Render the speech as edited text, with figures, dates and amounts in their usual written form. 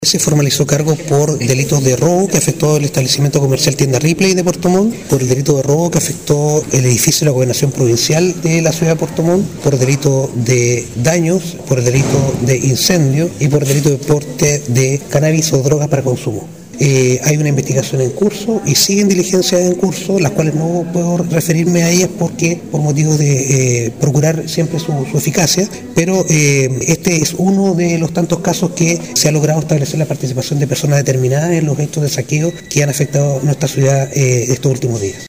Se formalizó cargo por delitos de robo que afectó el establecimiento comercial Tienda Ripley de Puerto Montt, por el delito de robo que afectó el edificio de la Gobernación Provincial de la ciudad de Puerto Montt, por delito de daños, por el delito de incendio y por el delito de porte de cannabis o drogas para consumo. Hay una investigación en curso y siguen diligencias en curso, las cuales no puedo referirme a ellas porque por motivos de procurar siempre su eficacia, pero este es uno de los tantos casos que se ha logrado establecer la participación de personas determinadas en los hechos de saqueo que han afectado nuestra ciudad estos últimos días.